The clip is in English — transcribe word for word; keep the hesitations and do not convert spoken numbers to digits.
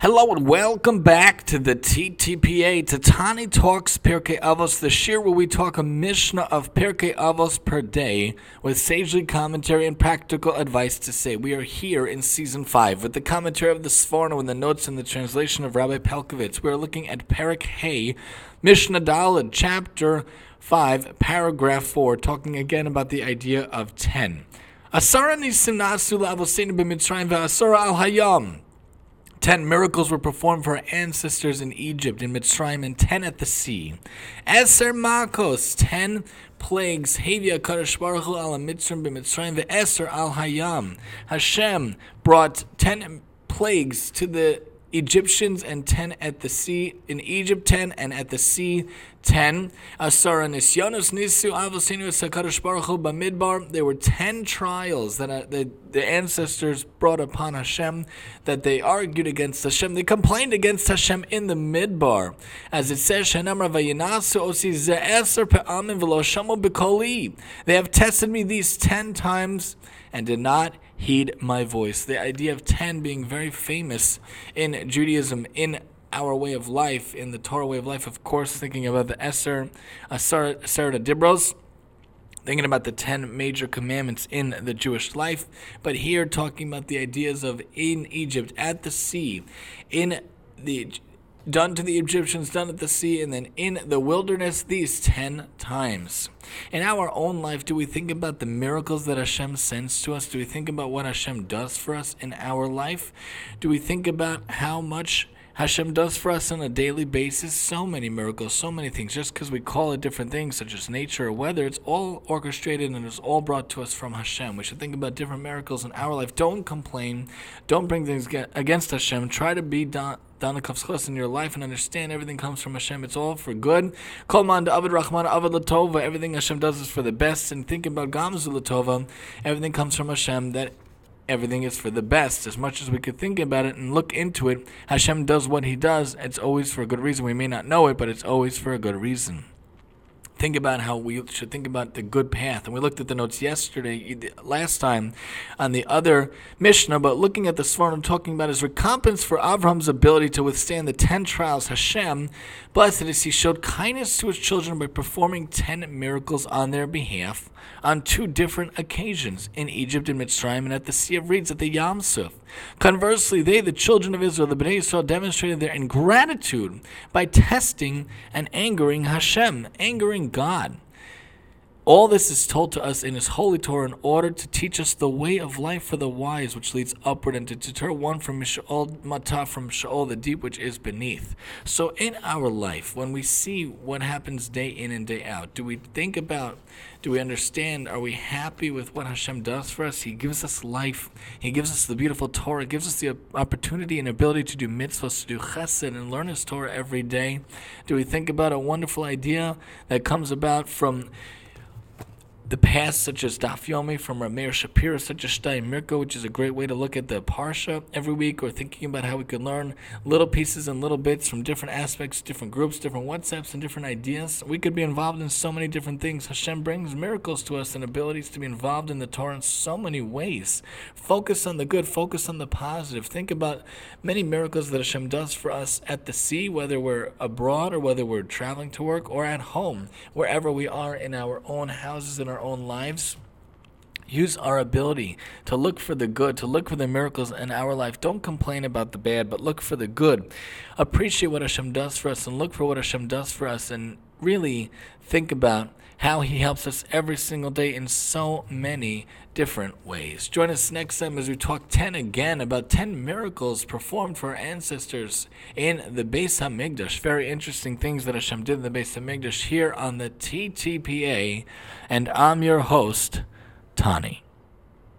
Hello and welcome back to the T T P A, to Tani Talks Pirkei Avos, the shir where we talk a Mishnah of Pirkei Avos per day with sagely commentary and practical advice to say. We are here in season five with the commentary of the Sforno and the notes and the translation of Rabbi Pelkovitz. We are looking at Perek Hey, Mishnah Daled, chapter five, paragraph four, talking again about the idea of ten. Asara nisim na'asu la'avoseinu b'Mitzrayim ve'asara al hayam. Ten miracles were performed for our ancestors in Egypt, in Mitzrayim, and ten at the sea. Eser makos, ten plagues. Hevia kadosh baruch hu al Mitzrayim b'Mitzrayim ve'eser al hayam. Hashem brought ten plagues to the Egyptians and ten at the sea. In Egypt, ten, and at the sea, ten. Asara nisyonos nisu avosinu sakadosh baruch hu b'midbar. There were ten trials that uh, the, the ancestors brought upon Hashem, that they argued against Hashem. They complained against Hashem in the midbar, as it says, "Shenamar vayinasu osi ze'eser pe'amim v'lo shamu b'koli." They have tested me these ten times and did not heed my voice. The idea of ten being very famous in Judaism, in our way of life, in the Torah way of life, of course, thinking about the Eser, Asar, Aseret Dibros, thinking about the ten major commandments in the Jewish life, but here talking about the ideas of in Egypt, at the sea, in the done to the Egyptians, done at the sea, and then in the wilderness these ten times. In our own life, do we think about the miracles that Hashem sends to us? Do we think about what Hashem does for us in our life? Do we think about how much Hashem does for us on a daily basis? So many miracles, so many things. Just because we call it different things, such as nature or weather, it's all orchestrated and it's all brought to us from Hashem. We should think about different miracles in our life. Don't complain. Don't bring things against Hashem. Try to be done. in your life and understand everything comes from Hashem. It's all for good. Kol man da'avad Rahman avad l'tova. Everything Hashem does is for the best. And think about Gamzu l'tova. Everything comes from Hashem. That everything is for the best. As much as we could think about it and look into it, Hashem does what He does. It's always for a good reason. We may not know it, but it's always for a good reason. Think about how we should think about the good path. And we looked at the notes yesterday, last time, on the other Mishnah, but looking at the Sforno, talking about his recompense for Avram's ability to withstand the ten trials. Hashem, blessed is He, showed kindness to His children by performing ten miracles on their behalf on two different occasions, in Egypt and Mitzrayim, and at the Sea of Reeds at the Yam Suf. Conversely, they, the children of Israel, the Bnei Yisrael, demonstrated their ingratitude by testing and angering Hashem, angering God. All this is told to us in His holy Torah in order to teach us the way of life for the wise, which leads upward, and to deter one from Sheol Matah, from Sheol, the deep, which is beneath. So in our life, when we see what happens day in and day out, do we think about, do we understand, are we happy with what Hashem does for us? He gives us life. He gives us the beautiful Torah. Gives us the opportunity and ability to do mitzvahs, to do chesed, and learn His Torah every day. Do we think about a wonderful idea that comes about from the past, such as Daf Yomi from Rameir Shapira, such as Shtay Mirko, which is a great way to look at the Parsha every week, or thinking about how we could learn little pieces and little bits from different aspects, different groups, different WhatsApps, and different ideas. We could be involved in so many different things. Hashem brings miracles to us and abilities to be involved in the Torah in so many ways. Focus on the good, focus on the positive. Think about many miracles that Hashem does for us at the sea, whether we're abroad or whether we're traveling to work, or at home, wherever we are in our own houses, in our own lives. Use our ability to look for the good, to look for the miracles in our life. Don't complain about the bad, but look for the good. Appreciate what Hashem does for us and look for what Hashem does for us, and really think about how He helps us every single day in so many different ways. Join us next time as we talk ten again about ten miracles performed for our ancestors in the Beis HaMikdash. Very interesting things that Hashem did in the Beis HaMikdash here on the T T P A. And I'm your host, Tani.